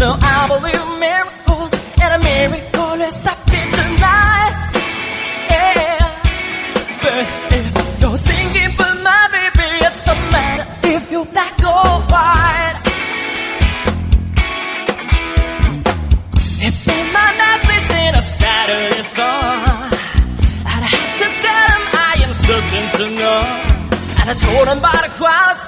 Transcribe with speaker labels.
Speaker 1: No, I believe in miracles, and a miracle is happening tonight. Yeah, but if you're singing for my baby, it doesn't matter if you're black or white. It been my message in a Saturday song. I'd have to tell him I am certain to know. And I told him about the quality